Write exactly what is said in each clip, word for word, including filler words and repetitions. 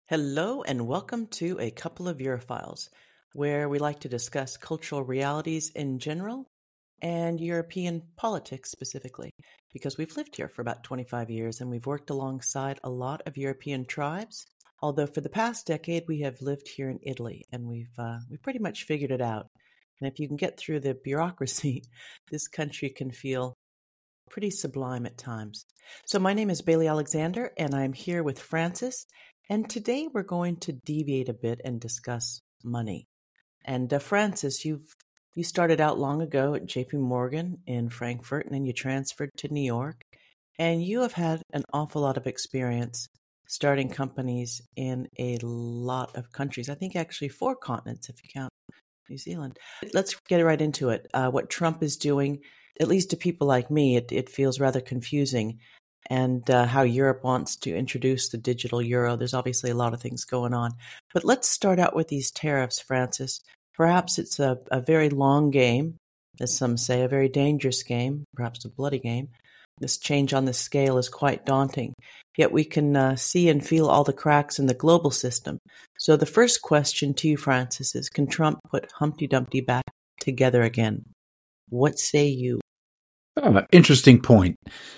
Hello, and welcome to A Couple of Europhiles, where we like to discuss cultural realities in general and European politics specifically, because we've lived here for about twenty-five years and we've worked alongside a lot of European tribes. Although for the past decade we have lived here in Italy, and we've uh, we've pretty much figured it out. And if you can get through the bureaucracy, this country can feel pretty sublime at times. So my name is Bailey Alexander, and I'm here with Francis. And today we're going to deviate a bit and discuss money. And uh, Francis, you've you started out long ago at J P Morgan in Frankfurt, and then you transferred to New York. And you have had an awful lot of experience starting companies in a lot of countries. I think actually four continents, if you count New Zealand. Let's get right into it. Uh, what Trump is doing, at least to people like me, it, it feels rather confusing. And uh, how Europe wants to introduce the digital euro. There's obviously a lot of things going on. But let's start out with these tariffs, Francis. Perhaps it's a, a very long game, as some say, a very dangerous game, perhaps a bloody game. This change on the scale is quite daunting. Yet we can uh, see and feel all the cracks in the global system. So the first question to you, Francis, is can Trump put Humpty Dumpty back together again? What say you? Uh, interesting point.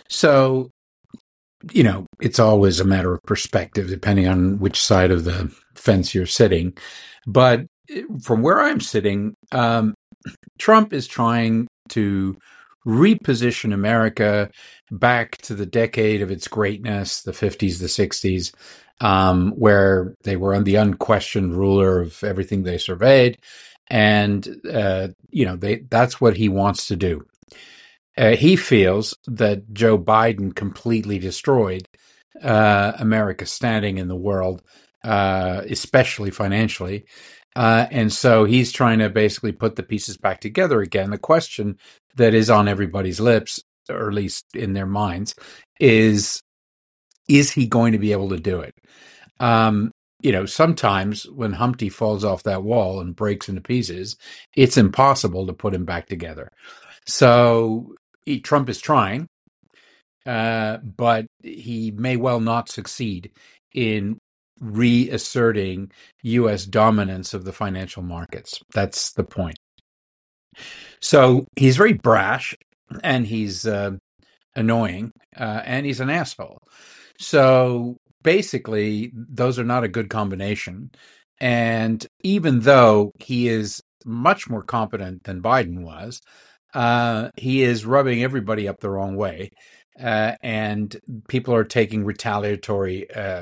So, you know, it's always a matter of perspective, depending on which side of the fence you're sitting. But from where I'm sitting, um, Trump is trying to reposition America back to the decade of its greatness, the fifties, the sixties, um, where they were the unquestioned ruler of everything they surveyed. And, uh, you know, they that's what he wants to do. Uh, he feels that Joe Biden completely destroyed uh, America's standing in the world, uh, especially financially. Uh, and so he's trying to basically put the pieces back together again. The question that is on everybody's lips, or at least in their minds, is, is he going to be able to do it? Um, you know, sometimes when Humpty falls off that wall and breaks into pieces, it's impossible to put him back together. So he, Trump is trying, uh, but he may well not succeed in reasserting U S dominance of the financial markets. That's the point. So he's very brash, and he's uh, annoying, uh, and he's an asshole. So basically, those are not a good combination. And even though he is much more competent than Biden was, uh, he is rubbing everybody up the wrong way. Uh, and people are taking retaliatory uh,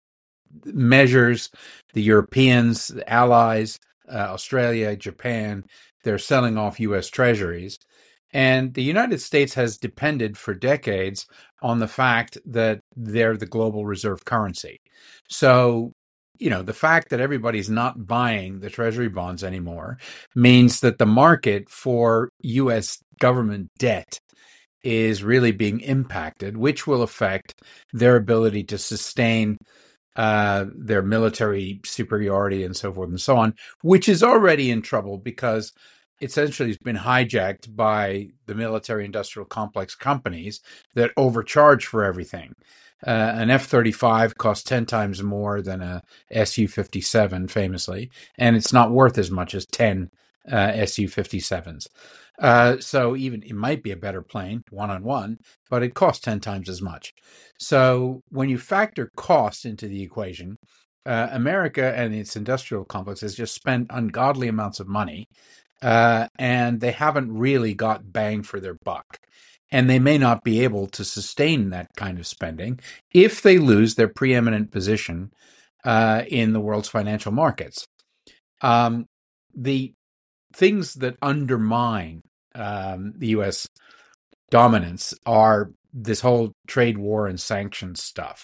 measures. The Europeans, the allies, uh, Australia, Japan, they're selling off U S treasuries. And the United States has depended for decades on the fact that they're the global reserve currency. So, you know, the fact that everybody's not buying the treasury bonds anymore means that the market for U S government debt is really being impacted, which will affect their ability to sustain uh, their military superiority and so forth and so on, which is already in trouble because essentially has been hijacked by the military industrial complex companies that overcharge for everything. Uh, an F thirty-five costs ten times more than a S U fifty-seven, famously, and it's not worth as much as ten uh, S U fifty-sevens. Uh, so even it might be a better plane one-on-one, but it costs ten times as much. So when you factor cost into the equation, uh, America and its industrial complex has just spent ungodly amounts of money, uh, and they haven't really got bang for their buck. And they may not be able to sustain that kind of spending if they lose their preeminent position uh, in the world's financial markets. Um, the things that undermine um, the U S dominance are this whole trade war and sanctions stuff.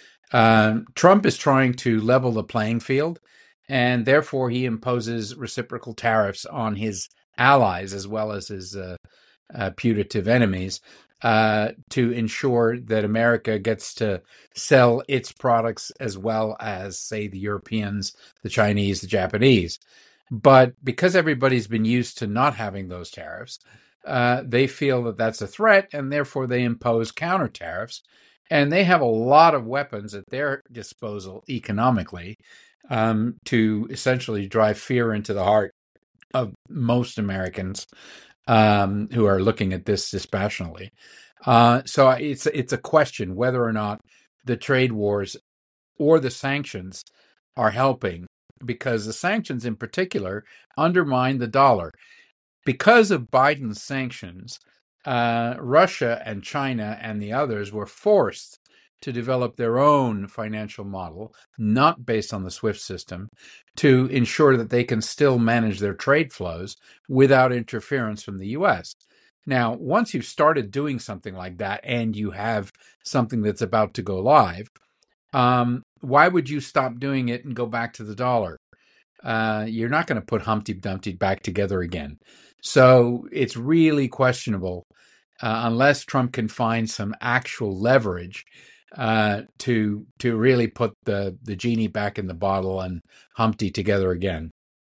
Um, Trump is trying to level the playing field, and therefore he imposes reciprocal tariffs on his allies as well as his uh, uh, putative enemies uh, to ensure that America gets to sell its products as well as, say, the Europeans, the Chinese, the Japanese. But because everybody's been used to not having those tariffs, uh, they feel that that's a threat, and therefore they impose counter tariffs. And they have a lot of weapons at their disposal economically um, to essentially drive fear into the heart of most Americans um, who are looking at this dispassionately. Uh, so it's it's a question whether or not the trade wars or the sanctions are helping, because the sanctions in particular undermine the dollar. Because of Biden's sanctions, uh, Russia and China and the others were forced to develop their own financial model, not based on the SWIFT system, to ensure that they can still manage their trade flows without interference from the U S. Now, once you've started doing something like that and you have something that's about to go live, um, why would you stop doing it and go back to the dollar? Uh, you're not going to put Humpty Dumpty back together again. So it's really questionable uh, unless Trump can find some actual leverage uh, to to really put the, the genie back in the bottle and Humpty together again.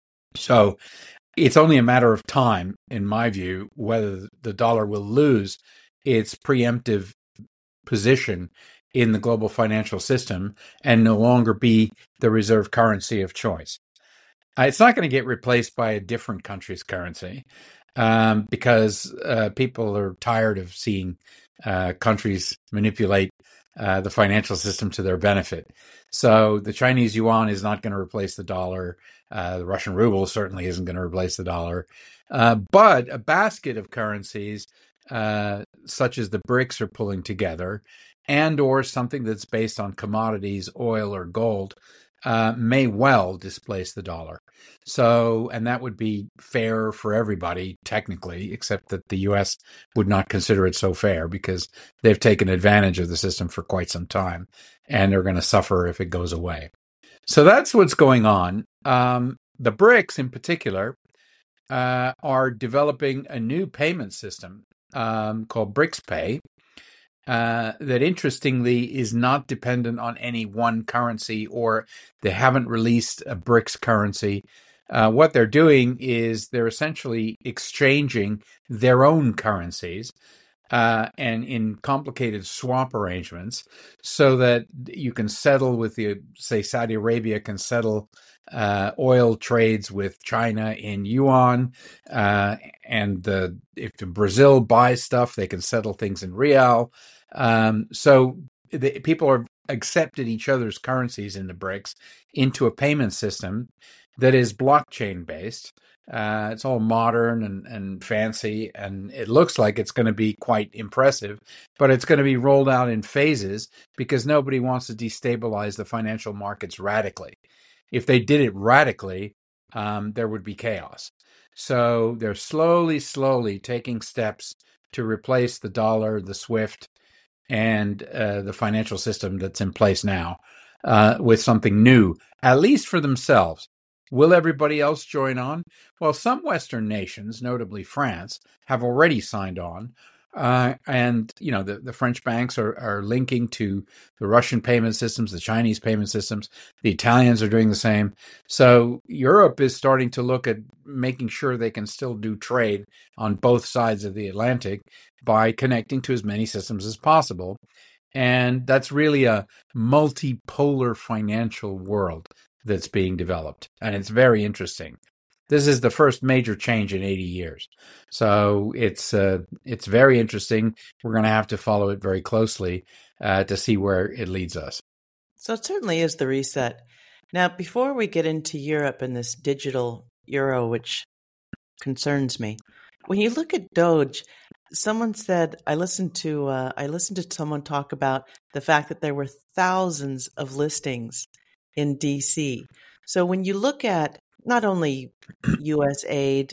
So it's only a matter of time, in my view, whether the dollar will lose its preemptive position in the global financial system and no longer be the reserve currency of choice. Uh, it's not going to get replaced by a different country's currency um, because uh, people are tired of seeing uh, countries manipulate uh, the financial system to their benefit. So the Chinese yuan is not going to replace the dollar. Uh, the Russian ruble certainly isn't going to replace the dollar. Uh, but a basket of currencies, uh, such as the BRICS are pulling together, and or something that's based on commodities, oil or gold, uh, may well displace the dollar. So, and that would be fair for everybody, technically, except that the U S would not consider it so fair because they've taken advantage of the system for quite some time and are going to suffer if it goes away. So that's what's going on. Um, the BRICS in particular uh, are developing a new payment system um, called BRICS-Pay, Uh, that interestingly is not dependent on any one currency, or they haven't released a BRICS currency. Uh, what they're doing is they're essentially exchanging their own currencies uh, and in complicated swap arrangements so that you can settle with the, say, Saudi Arabia can settle uh, oil trades with China in yuan, uh, and the, if Brazil buys stuff, they can settle things in real. Um, so the, people are accepted each other's currencies in the BRICS into a payment system that is blockchain based. Uh, it's all modern and, and fancy, and it looks like it's going to be quite impressive, but it's going to be rolled out in phases because nobody wants to destabilize the financial markets radically. If they did it radically, um, there would be chaos. So they're slowly, slowly taking steps to replace the dollar, the SWIFT, and uh, the financial system that's in place now uh, with something new, at least for themselves. Will everybody else join on? Well, some Western nations, notably France, have already signed on. Uh, and, you know, the, the French banks are, are linking to the Russian payment systems, the Chinese payment systems. The Italians are doing the same. So Europe is starting to look at making sure they can still do trade on both sides of the Atlantic by connecting to as many systems as possible. And that's really a multipolar financial world that's being developed. And it's very interesting. This is the first major change in eighty years. So it's uh, it's very interesting. We're going to have to follow it very closely uh, to see where it leads us. So it certainly is the reset. Now, before we get into Europe and this digital euro, which concerns me, when you look at Doge, someone said, I listened to uh, I listened to someone talk about the fact that there were thousands of listings in D C. So when you look at not only U S aid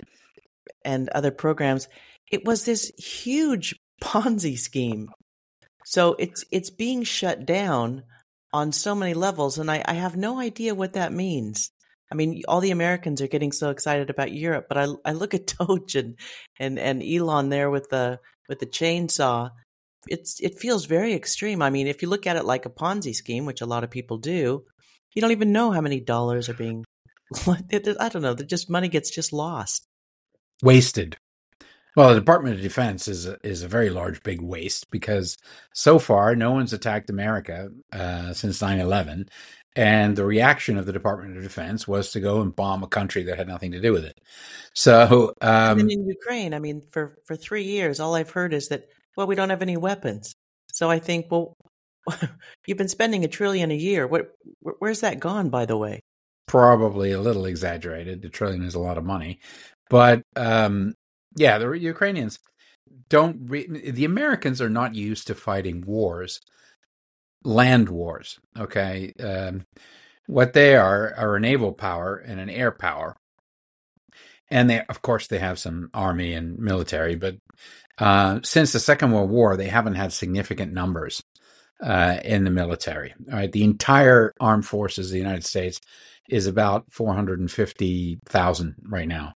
and other programs, it was this huge Ponzi scheme. So it's it's being shut down on so many levels, and I, I have no idea what that means. I mean, all the Americans are getting so excited about Europe, but I I look at Doge and, and, and Elon there with the with the chainsaw. It's it feels very extreme. I mean, if you look at it like a Ponzi scheme, which a lot of people do, you don't even know how many dollars are being. I don't know. Just money gets just lost, wasted. Well, the Department of Defense is a, is a very large, big waste because so far no one's attacked America uh, since nine eleven. And the reaction of the Department of Defense was to go and bomb a country that had nothing to do with it. So, And then um, in Ukraine, I mean, for for three years, all I've heard is that, well, we don't have any weapons. So I think, well, you've been spending a trillion a year. What, wh- where's that gone, by the way? probably a little exaggerated. A trillion is a lot of money. But um, yeah, the Ukrainians don't, re- the Americans are not used to fighting wars, land wars. Okay. Um, what they are are a naval power and an air power. And they, of course, they have some army and military, but uh, since the Second World War, they haven't had significant numbers uh, in the military. All right, the entire armed forces of the United States is about four hundred fifty thousand right now.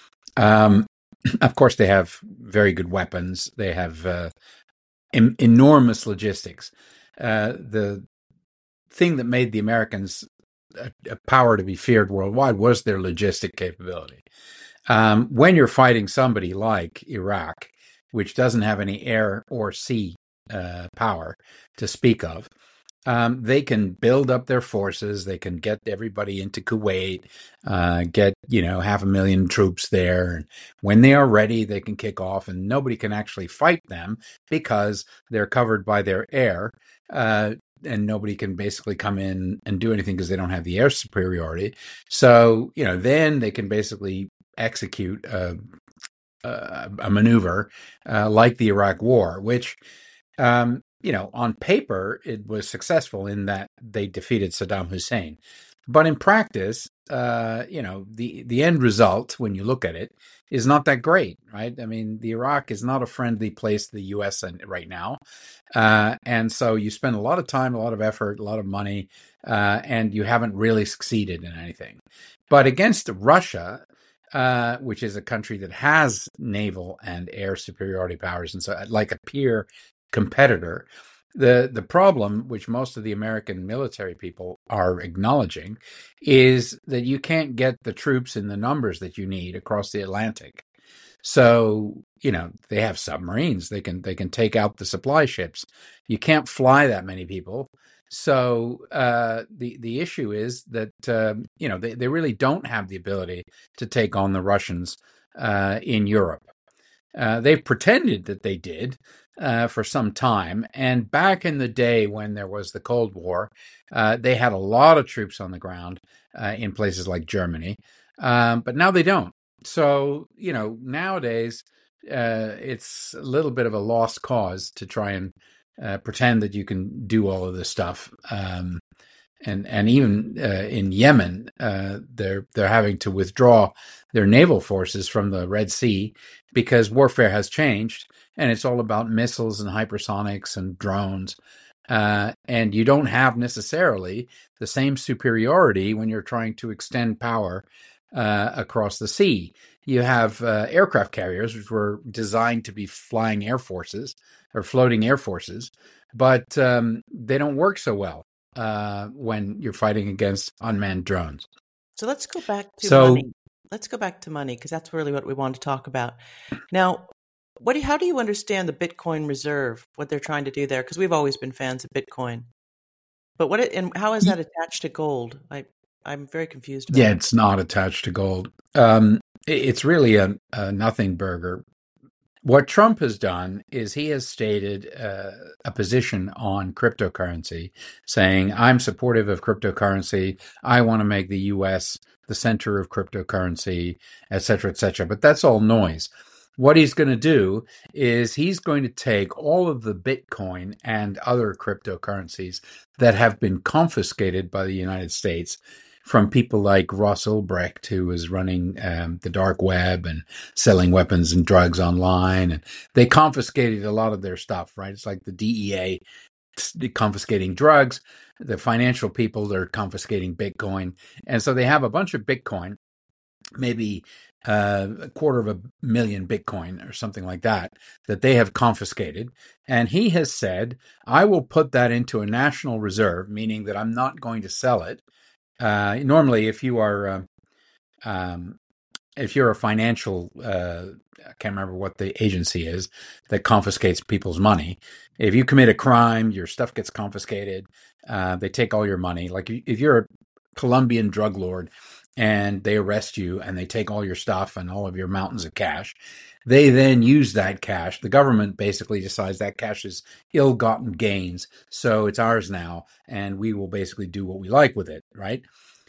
Um, of course, they have very good weapons. They have uh, em- enormous logistics. Uh, the thing that made the Americans a, a power to be feared worldwide was their logistic capability. Um, when you're fighting somebody like Iraq, which doesn't have any air or sea uh, power to speak of, um, they can build up their forces. They can get everybody into Kuwait, uh, get, you know, half a million troops there. And when they are ready, they can kick off, and nobody can actually fight them because they're covered by their air. Uh, and nobody can basically come in and do anything because they don't have the air superiority. So, you know, then they can basically execute a, a, a maneuver uh, like the Iraq War, which um, you know, on paper, it was successful in that they defeated Saddam Hussein. But in practice, uh, you know, the, the end result, when you look at it, is not that great, right? I mean, the Iraq is not a friendly place to the U S right now. Uh, and so you spend a lot of time, a lot of effort, a lot of money, uh, and you haven't really succeeded in anything. But against Russia, uh, which is a country that has naval and air superiority powers, and so like a peer competitor. The the problem, which most of the American military people are acknowledging, is that you can't get the troops in the numbers that you need across the Atlantic. So, you know, they have submarines. They can they can take out the supply ships. You can't fly that many people. So uh, the the issue is that uh, you know they, they really don't have the ability to take on the Russians uh, in Europe. Uh, they've pretended that they did uh, for some time. And back in the day when there was the Cold War, uh, they had a lot of troops on the ground uh, in places like Germany. Um, but now they don't. So, you know, nowadays uh, it's a little bit of a lost cause to try and uh, pretend that you can do all of this stuff. Um, and and even uh, in Yemen, uh, they're they're having to withdraw their naval forces from the Red Sea because warfare has changed, and it's all about missiles and hypersonics and drones. Uh, and you don't have necessarily the same superiority when you're trying to extend power uh, across the sea. You have uh, aircraft carriers, which were designed to be flying air forces or floating air forces, but um, they don't work so well uh, when you're fighting against unmanned drones. So let's go back to So, money. Let's go back to money because that's really what we want to talk about. Now, what do you, how do you understand the Bitcoin reserve, what they're trying to do there? Because we've always been fans of Bitcoin. But what it, and how is that attached to gold? I I'm very confused about yeah, it. it's not attached to gold. Um, it- it's really a, a nothing burger. What Trump has done is he has stated uh, a position on cryptocurrency, saying, I'm supportive of cryptocurrency. I want to make the U S the center of cryptocurrency, et cetera, et cetera. But that's all noise. What he's going to do is he's going to take all of the Bitcoin and other cryptocurrencies that have been confiscated by the United States from people like Ross Ulbricht, who was running um, the dark web and selling weapons and drugs online. And they confiscated a lot of their stuff, right? It's like the D E A confiscating drugs, the financial people, they're confiscating Bitcoin. And so they have a bunch of Bitcoin, maybe uh, a quarter of a million Bitcoin or something like that, that they have confiscated. And he has said, I will put that into a national reserve, meaning that I'm not going to sell it. Uh, normally, if you are uh, um, if you're a financial, uh, I can't remember what the agency is that confiscates people's money. If you commit a crime, your stuff gets confiscated. Uh, they take all your money. Like if you're a Colombian drug lord and they arrest you and they take all your stuff and all of your mountains of cash, they then use that cash. The government basically decides that cash is ill-gotten gains, so it's ours now, and we will basically do what we like with it, right?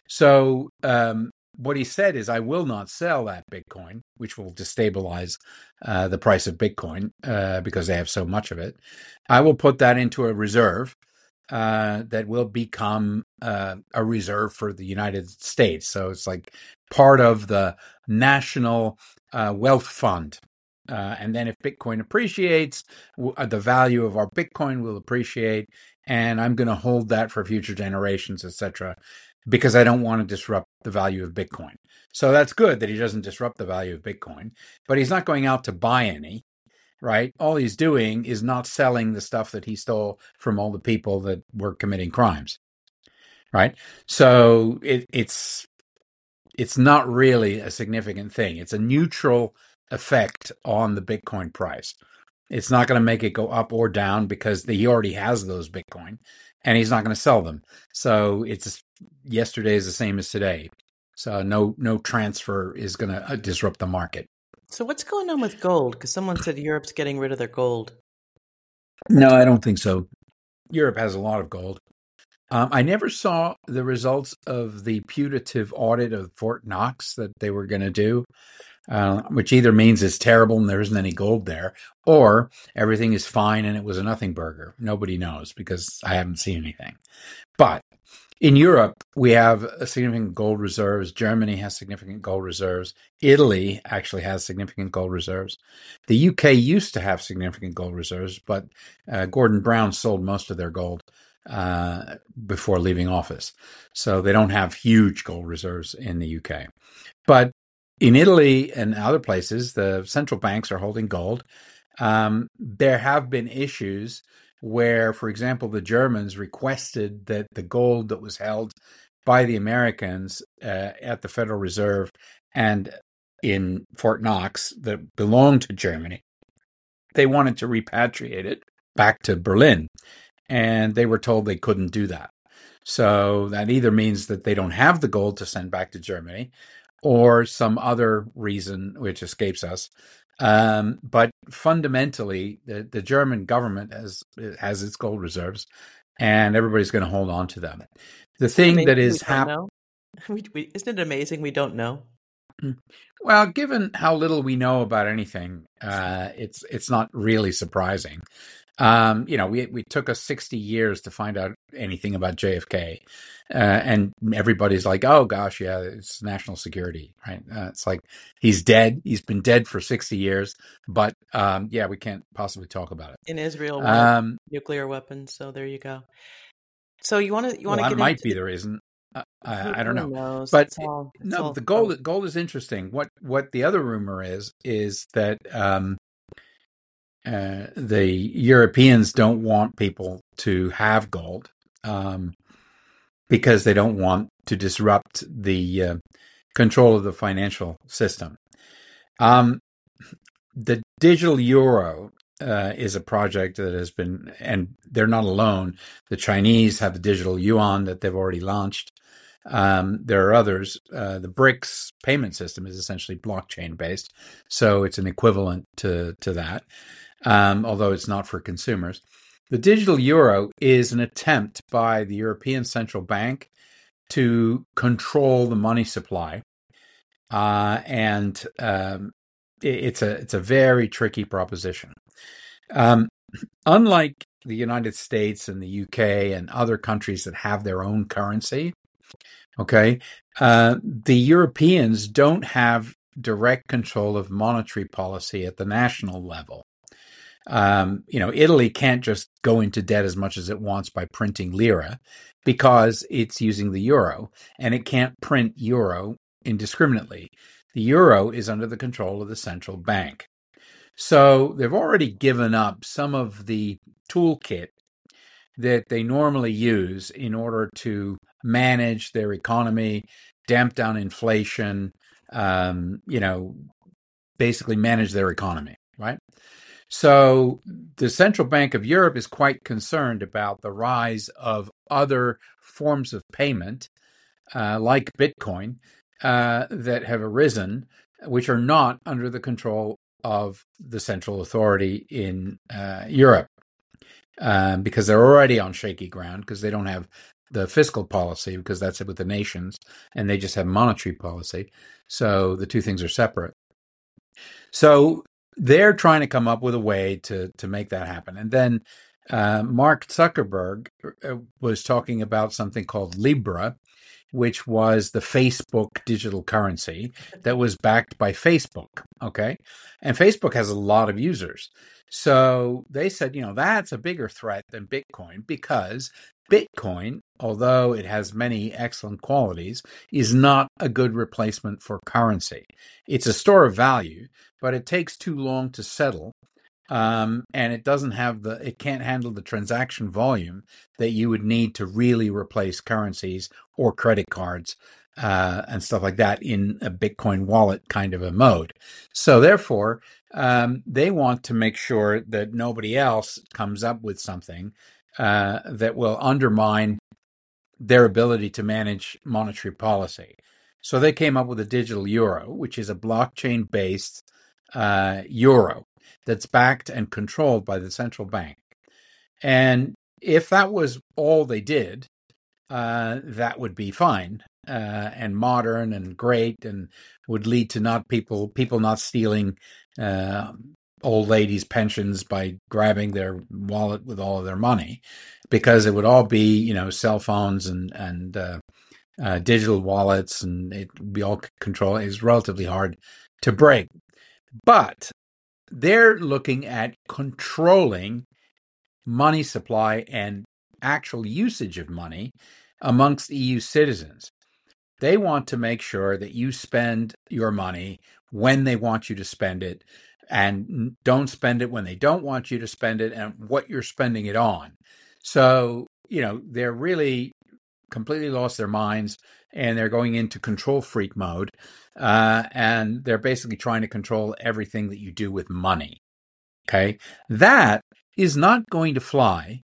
So um, what he said is, I will not sell that Bitcoin, which will destabilize uh, the price of Bitcoin uh, because they have so much of it. I will put that into a reserve uh, that will become uh, a reserve for the United States. So it's like part of the national uh, wealth fund. Uh, and then if Bitcoin appreciates, w- uh, the value of our Bitcoin will appreciate, and I'm going to hold that for future generations, et cetera, because I don't want to disrupt the value of Bitcoin. So that's good that he doesn't disrupt the value of Bitcoin, but he's not going out to buy any, right? All he's doing is not selling the stuff that he stole from all the people that were committing crimes, right? So it, it's it's not really a significant thing. It's a neutral effect on the Bitcoin price. It's not going to make it go up or down because he already has those Bitcoin and he's not going to sell them. So it's yesterday is the same as today. So no no transfer is going to disrupt the market. So what's going on with gold? Because someone said Europe's getting rid of their gold. No, I don't think so. Europe has a lot of gold. Um, I never saw the results of the putative audit of Fort Knox that they were going to do, uh, which either means it's terrible and there isn't any gold there, or everything is fine and it was a nothing burger. Nobody knows because I haven't seen anything. But in Europe, we have significant gold reserves. Germany has significant gold reserves. Italy actually has significant gold reserves. The U K used to have significant gold reserves, but uh, Gordon Brown sold most of their gold uh, before leaving office. So they don't have huge gold reserves in the U K. But in Italy and other places, the central banks are holding gold. Um, there have been issues where, for example, the Germans requested that the gold that was held by the Americans uh, at the Federal Reserve and in Fort Knox that belonged to Germany, they wanted to repatriate it back to Berlin. And they were told they couldn't do that. So that either means that they don't have the gold to send back to Germany or some other reason which escapes us. Um, but fundamentally, the, the German government has has its gold reserves, and everybody's going to hold on to them. The Isn't thing that we is don't happening, know? We, we, isn't it amazing we don't know? well, given how little we know about anything, uh, it's it's not really surprising. Um, you know, we we took us sixty years to find out anything about J F K, uh, and everybody's like, "Oh gosh, yeah, it's national security, right?" Uh, it's like he's dead. He's been dead for sixty years, but um, yeah, we can't possibly talk about it. In Israel, we have Um, nuclear weapons, so there you go. So you want to you well, want to that get might into be the, the reason. Uh, who, I, I don't who know, knows? but It's all it's no, all the gold so gold is interesting. What what the other rumor is is that um, uh, the Europeans don't want people to have gold. Um, because they don't want to disrupt the uh, control of the financial system. Um, the digital euro uh, is a project that has been, and they're not alone. The Chinese have the digital yuan that they've already launched. Um, there are others. Uh, the BRICS payment system is essentially blockchain based, so it's an equivalent to to that, um, although it's not for consumers. The digital euro is an attempt by the European Central Bank to control the money supply, uh, and um, it, it's a it's a very tricky proposition. Um, unlike the United States and the U K and other countries that have their own currency, okay, uh, the Europeans don't have direct control of monetary policy at the national level. Um, you know, Italy can't just go into debt as much as it wants by printing lira because it's using the euro, and it can't print euro indiscriminately. The euro is under the control of the central bank. So they've already given up some of the toolkit that they normally use in order to manage their economy, damp down inflation, um, you know, basically manage their economy, right? So the Central Bank of Europe is quite concerned about the rise of other forms of payment, uh, like Bitcoin, uh, that have arisen, which are not under the control of the central authority in uh, Europe, um, because they're already on shaky ground because they don't have the fiscal policy, because that's with the nations, and they just have monetary policy. So the two things are separate. So they're trying to come up with a way to to make that happen. And then uh, Mark Zuckerberg uh, was talking about something called Libra, which was the Facebook digital currency that was backed by Facebook. Okay. And Facebook has a lot of users. So they said, you know, that's a bigger threat than Bitcoin, because Bitcoin, although it has many excellent qualities, is not a good replacement for currency. It's a store of value, but it takes too long to settle. Um, and it doesn't have the, it can't handle the transaction volume that you would need to really replace currencies or credit cards uh, and stuff like that in a Bitcoin wallet kind of a mode. So therefore, um, they want to make sure that nobody else comes up with something uh, that will undermine their ability to manage monetary policy. So they came up with a digital euro, which is a blockchain-based uh, euro that's backed and controlled by the central bank. And if that was all they did, uh, that would be fine uh, and modern and great, and would lead to not people people not stealing uh, old ladies' pensions by grabbing their wallet with all of their money, because it would all be, you know, cell phones and and uh, uh, digital wallets, and it would be all controlled. It's relatively hard to break, but they're looking at controlling money supply and actual usage of money amongst E U citizens. They want to make sure that you spend your money when they want you to spend it, and don't spend it when they don't want you to spend it, and what you're spending it on. So, you know, they're really completely lost their minds, and they're going into control freak mode. Uh, and they're basically trying to control everything that you do with money. Okay. That is not going to fly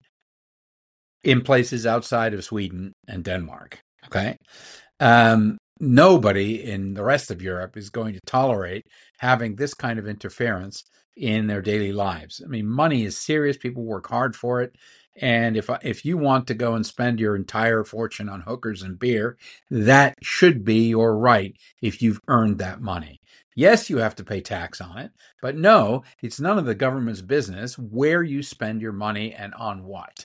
in places outside of Sweden and Denmark. Okay. Um, nobody in the rest of Europe is going to tolerate having this kind of interference in their daily lives. I mean, money is serious. People work hard for it. And if if you want to go and spend your entire fortune on hookers and beer, that should be your right if you've earned that money. Yes, you have to pay tax on it, but no, it's none of the government's business where you spend your money and on what.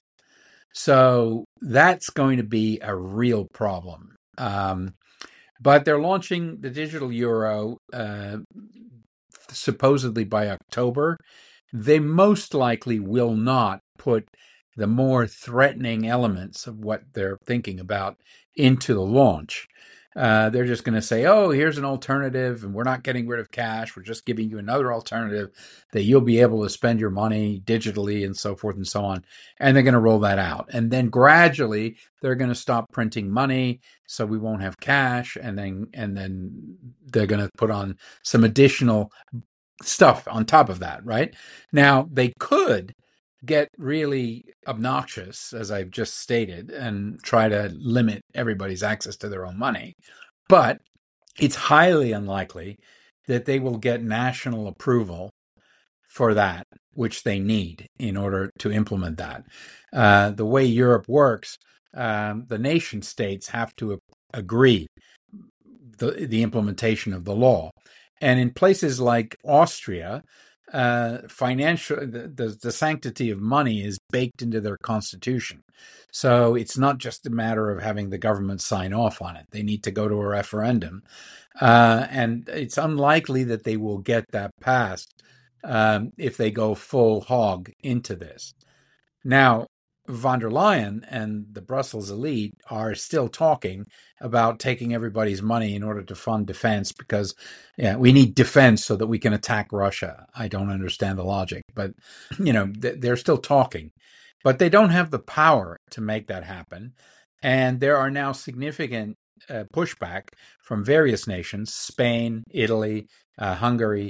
So that's going to be a real problem. Um, but they're launching the digital euro uh, supposedly by October. They most likely will not put the more threatening elements of what they're thinking about into the launch. Uh, they're just going to say, oh, here's an alternative, and we're not getting rid of cash. We're just giving you another alternative that you'll be able to spend your money digitally and so forth and so on. And they're going to roll that out. And then gradually they're going to stop printing money, so we won't have cash. And then, and then they're going to put on some additional stuff on top of that, right? Now, they could get really obnoxious, as I've just stated, and try to limit everybody's access to their own money. But it's highly unlikely that they will get national approval for that, which they need in order to implement that. Uh, the way Europe works, um, the nation states have to agree the, the implementation of the law. And in places like Austria, uh, financial the, the, the sanctity of money is baked into their constitution. So it's not just a matter of having the government sign off on it. They need to go to a referendum. Uh, and it's unlikely that they will get that passed um, if they go full hog into this. Now, von der Leyen and the Brussels elite are still talking about taking everybody's money in order to fund defense, because yeah, we need defense so that we can attack Russia. I don't understand the logic, but you know, they're still talking, but they don't have the power to make that happen. And there are now significant uh, pushback from various nations, Spain, Italy, uh, Hungary,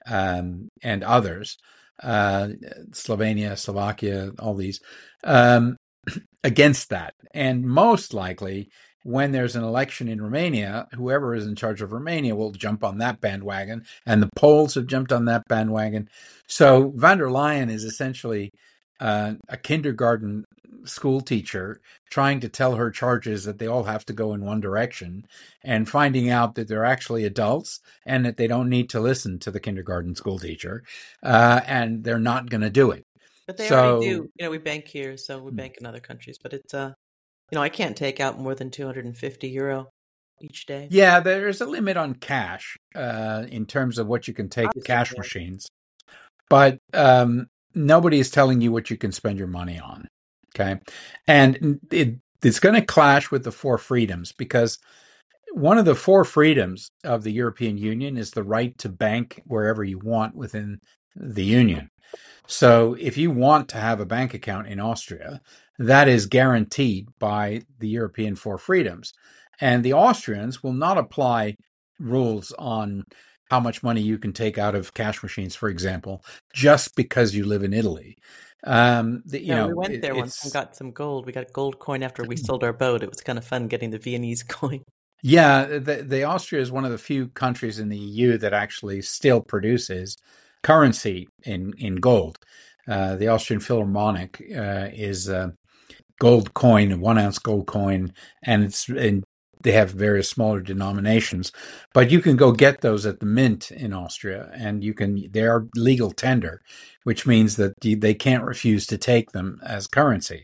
um, and others, uh, Slovenia, Slovakia, all these, um, against that. And most likely, when there's an election in Romania, whoever is in charge of Romania will jump on that bandwagon, and the Poles have jumped on that bandwagon. So von der Leyen is essentially uh, a kindergarten school teacher trying to tell her charges that they all have to go in one direction, and finding out that they're actually adults and that they don't need to listen to the kindergarten school teacher, uh, and they're not going to do it. But they so, already do. You know, we bank here, so we bank in other countries. But it's, uh, you know, I can't take out more than two hundred fifty euro each day. Yeah, there's a limit on cash uh, in terms of what you can take Obviously, cash yeah. machines. But um, nobody is telling you what you can spend your money on. Okay. And it, it's going to clash with the four freedoms, because one of the four freedoms of the European Union is the right to bank wherever you want within the Union. So if you want to have a bank account in Austria, that is guaranteed by the European Four Freedoms. And the Austrians will not apply rules on how much money you can take out of cash machines, for example, just because you live in Italy. Um, the, you yeah, know, we went it, there once and got some gold. We got gold coin after we sold our boat. It was kind of fun getting the Viennese coin. Yeah, the, the Austria is one of the few countries in the E U that actually still produces currency in, in gold. Uh, the Austrian Philharmonic uh, is a gold coin, a one ounce gold coin, and it's and they have various smaller denominations. But you can go get those at the mint in Austria, and you can they are legal tender, which means that they can't refuse to take them as currency.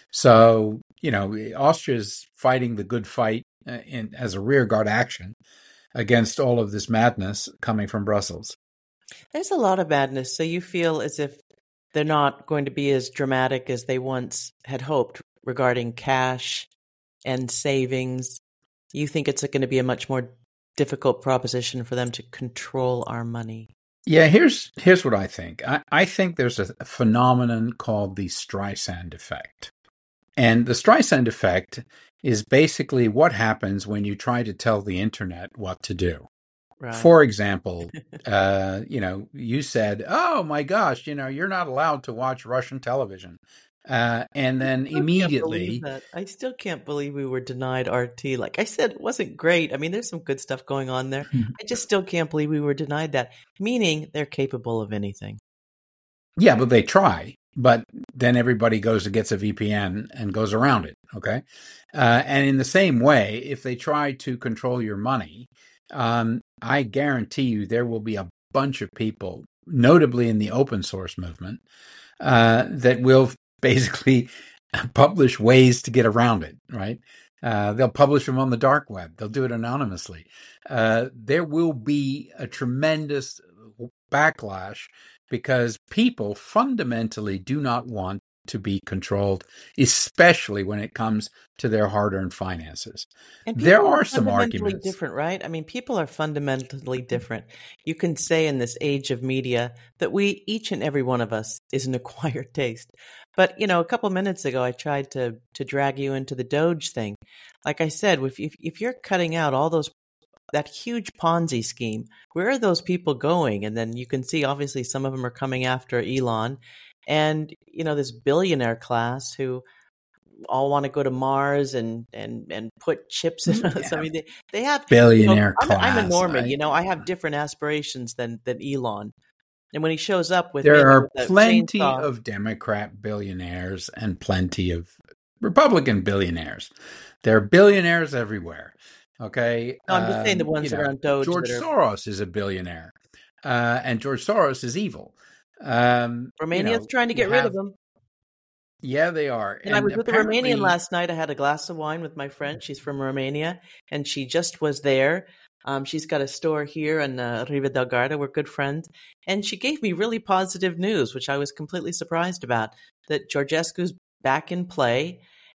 So, you know, Austria is fighting the good fight in as a rearguard action against all of this madness coming from Brussels. There's a lot of madness. So you feel as if they're not going to be as dramatic as they once had hoped regarding cash and savings. You think it's going to be a much more difficult proposition for them to control our money? Yeah, here's here's what I think. I, I think there's a phenomenon called the Streisand effect. And the Streisand effect is basically what happens when you try to tell the internet what to do. Right. For example, uh, you know, you said, "Oh my gosh, you know, you're not allowed to watch Russian television," uh, and then I immediately, that. I still can't believe we were denied R T. Like I said, it wasn't great. I mean, there's some good stuff going on there. I just still can't believe we were denied that. Meaning, they're capable of anything. Yeah, but they try. But then everybody goes and gets a V P N and goes around it. Okay, uh, and in the same way, if they try to control your money. Um, I guarantee you there will be a bunch of people, notably in the open source movement, uh, that will basically publish ways to get around it, right? Uh, they'll publish them on the dark web. They'll do it anonymously. Uh, there will be a tremendous backlash because people fundamentally do not want to be controlled, especially when it comes to their hard-earned finances. And there are, are some fundamentally arguments. different, right? I mean, people are fundamentally different. You can say in this age of media that we, each and every one of us, is an acquired taste. But, you know, a couple minutes ago, I tried to to drag you into the Doge thing. Like I said, if if, if you're cutting out all those that huge Ponzi scheme, where are those people going? And then you can see, obviously, some of them are coming after Elon. And, you know, this billionaire class who all want to go to Mars and, and, and put chips in us. Yeah. I mean, they, they have billionaire you know, class. I'm, I'm a Norman, I, you know, I have different aspirations than, than Elon. And when he shows up with, there are with plenty chainsaw, of Democrat billionaires and plenty of Republican billionaires. There are billionaires everywhere. Okay. No, I'm just um, saying the ones you know, around Doge. George that are... Soros is a billionaire, uh, and George Soros is evil. Um, Romania's you know, trying to get have, rid of him. Yeah, they are. And, and I was with a Romanian last night. I had a glass of wine with my friend. She's from Romania, and she just was there. Um, she's got a store here in uh, Riva del Garda. We're good friends. And she gave me really positive news, which I was completely surprised about, that Georgescu's back in play,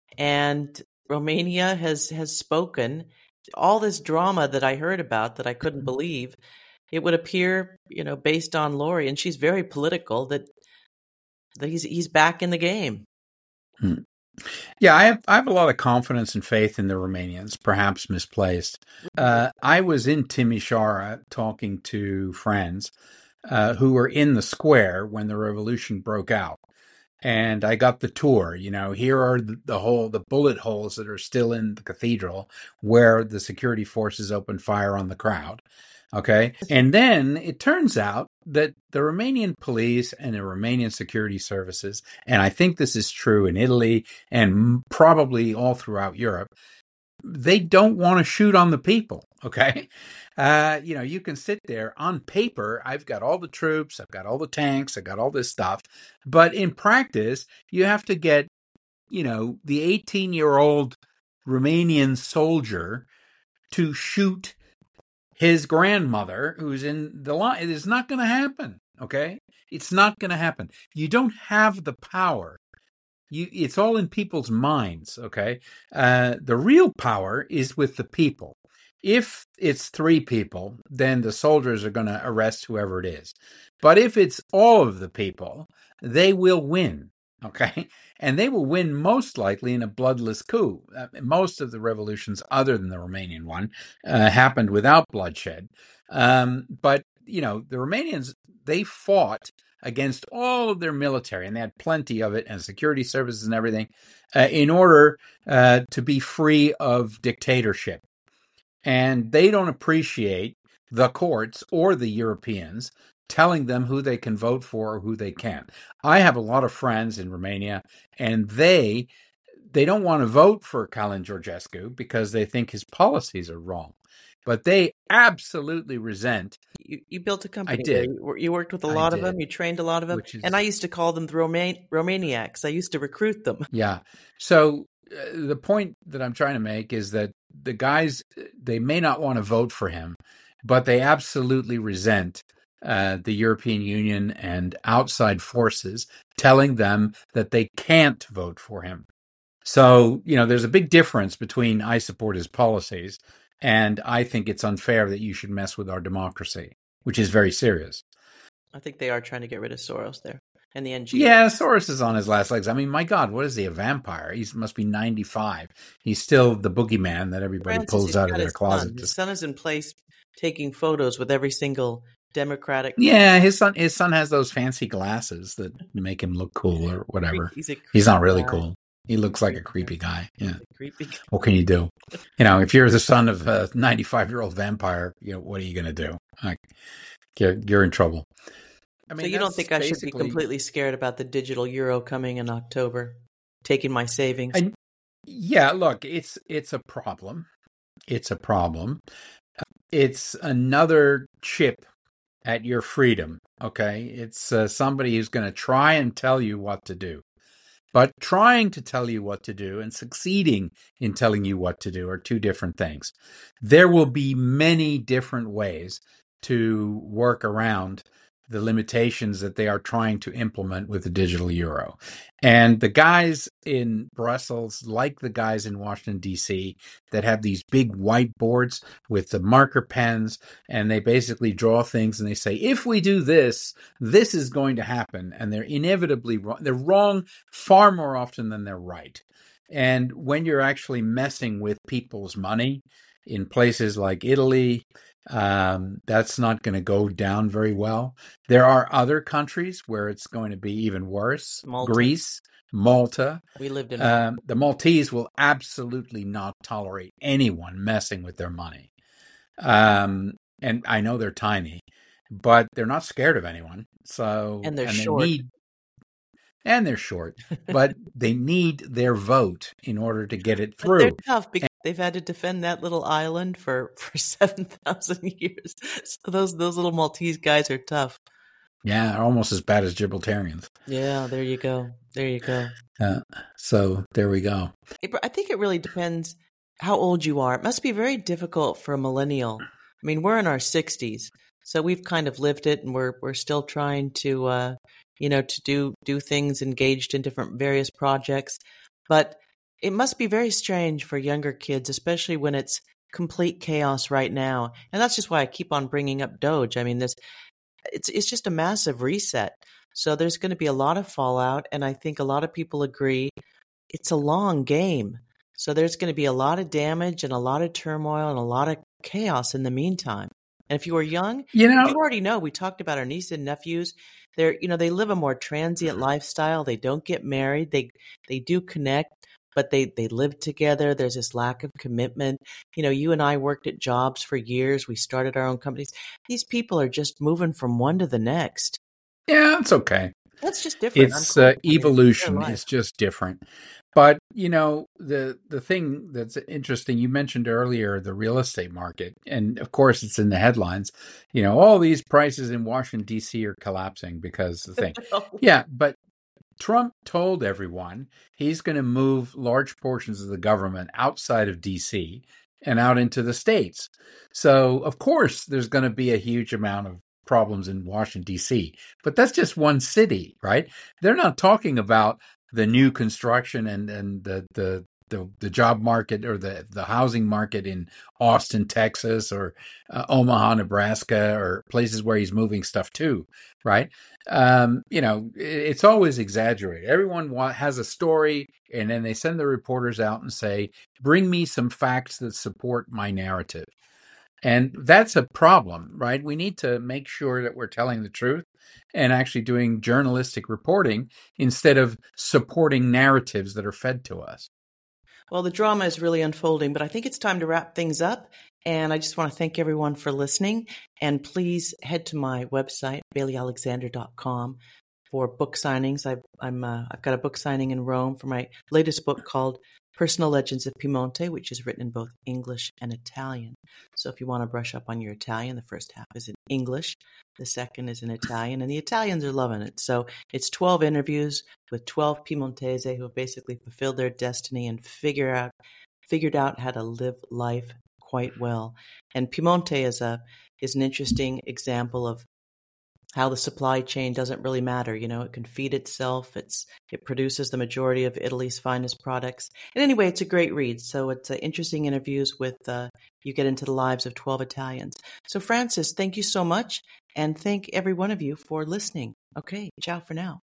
and Romania has, has spoken. All this drama that I heard about that I couldn't believe, it would appear, you know, based on Lori, and she's very political, that, that he's he's back in the game. Yeah, I have I have a lot of confidence and faith in the Romanians, perhaps misplaced. Uh, I was in Timișoara talking to friends uh, who were in the square when the revolution broke out. And I got the tour. You know, here are the, the whole the bullet holes that are still in the cathedral where the security forces opened fire on the crowd. Okay. And then it turns out that the Romanian police and the Romanian security services, and I think this is true in Italy and probably all throughout Europe, they don't want to shoot on the people. Okay. Uh, you know, you can sit there on paper. I've got all the troops. I've got all the tanks. I've got all this stuff. But in practice, you have to get, you know, the eighteen year old Romanian soldier to shoot his grandmother who's in the line. It is not going to happen. Okay. It's not going to happen. You don't have the power. You, it's all in people's minds, okay? Uh, the real power is with the people. If it's three people, then the soldiers are going to arrest whoever it is. But if it's all of the people, they will win, okay? And they will win most likely in a bloodless coup. Uh, most of the revolutions, other than the Romanian one, uh, happened without bloodshed. Um, but, you know, the Romanians, they fought against all of their military, and they had plenty of it, and security services and everything, uh, in order uh, to be free of dictatorship. And they don't appreciate the courts or the Europeans telling them who they can vote for or who they can't. I have a lot of friends in Romania, and they they don't want to vote for Călin Georgescu because they think his policies are wrong. But they absolutely resent. You, you built a company. I did. There. You worked with a lot I of did. them. You trained a lot of them. Is, and I used to call them the Roma- Romaniacs. I used to recruit them. Yeah. So uh, the point that I'm trying to make is that the guys, they may not want to vote for him, but they absolutely resent uh, the European Union and outside forces telling them that they can't vote for him. So, you know, there's a big difference between I support his policies and I think it's unfair that you should mess with our democracy, which is very serious. I think they are trying to get rid of Soros there and the N G O. Yeah, Soros is on his last legs. I mean, my God, what is he, a vampire? He must be ninety-five. He's still the boogeyman that everybody Francis, pulls out of their closet. Son. His son is in place taking photos with every single Democratic. Yeah, his son his son has those fancy glasses that make him look cool or whatever. He's, a He's not really guy. cool. He looks like a creepy guy. Yeah. Creepy guy. What can you do? You know, if you're the son of a ninety-five-year-old vampire, you know, what are you going to do? Like, you're, you're in trouble. I mean, so you don't think I should be completely scared about the digital euro coming in October, taking my savings? I, yeah, look, it's it's a problem. It's a problem. It's another chip at your freedom, okay? It's uh, somebody who's going to try and tell you what to do. But trying to tell you what to do and succeeding in telling you what to do are two different things. There will be many different ways to work around the limitations that they are trying to implement with the digital euro. And the guys in Brussels, like the guys in Washington, D C, that have these big whiteboards with the marker pens, and they basically draw things and they say, if we do this, this is going to happen. And they're inevitably wrong. They're wrong far more often than they're right. And when you're actually messing with people's money in places like Italy, Um, that's not going to go down very well. There are other countries where it's going to be even worse. Malta. Greece, Malta. We lived in Malta. Um, the Maltese will absolutely not tolerate anyone messing with their money. Um, and I know they're tiny, but they're not scared of anyone. So and they're and short. They need, and they're short, but they need their vote in order to get it through. But they're tough because they've had to defend that little island for, for seven thousand years. So those those little Maltese guys are tough. Yeah, almost as bad as Gibraltarians. Yeah, there you go. There you go. Uh, so there we go. I think it really depends how old you are. It must be very difficult for a millennial. I mean, we're in our sixties, so we've kind of lived it, and we're we're still trying to, uh, you know, to do do things, engaged in different various projects. But it must be very strange for younger kids, especially when it's complete chaos right now. And that's just why I keep on bringing up Doge. I mean, this it's it's just a massive reset. So there's going to be a lot of fallout, and I think a lot of people agree it's a long game. So there's going to be a lot of damage and a lot of turmoil and a lot of chaos in the meantime. And if you are young, You know, you already know, we talked about our nieces and nephews. They're, you know, they live a more transient lifestyle. They don't get married. They, they do connect, but they, they live together. There's this lack of commitment. You know, you and I worked at jobs for years. We started our own companies. These people are just moving from one to the next. yeah, it's okay. That's just different. I'm It's cool. uh, I mean, it's their evolution life. is just different. But, you know, the the thing that's interesting, you mentioned earlier the real estate market. And of course, it's in the headlines. You know, all these prices in Washington, D C are collapsing because of the thing. Yeah, but Trump told everyone he's going to move large portions of the government outside of D C and out into the states. So, of course, there's going to be a huge amount of problems in Washington, D C, but that's just one city, right? They're not talking about the new construction and, and the, the, the, the job market or the, the housing market in Austin, Texas, or uh, Omaha, Nebraska, or places where he's moving stuff to, right? Um, you know, it's always exaggerated. Everyone wa- has a story, and then they send the reporters out and say, bring me some facts that support my narrative. And that's a problem, right? We need to make sure that we're telling the truth and actually doing journalistic reporting instead of supporting narratives that are fed to us. Well, the drama is really unfolding, but I think it's time to wrap things up. And I just want to thank everyone for listening. And please head to my website, bailey alexander dot com, for book signings. I've, I'm, uh, I've got a book signing in Rome for my latest book called Personal Legends of Piemonte, which is written in both English and Italian. So if you want to brush up on your Italian, the first half is in English, the second is in Italian, and the Italians are loving it. So it's twelve interviews with twelve Piemontese who have basically fulfilled their destiny and figure out, figured out how to live life quite well. And Piemonte is a is an interesting example of how the supply chain doesn't really matter. You know, it can feed itself. It's it produces the majority of Italy's finest products. And anyway, it's a great read. So it's uh, interesting interviews with, uh, you get into the lives of twelve Italians. So Francis, thank you so much. And thank every one of you for listening. Okay, ciao for now.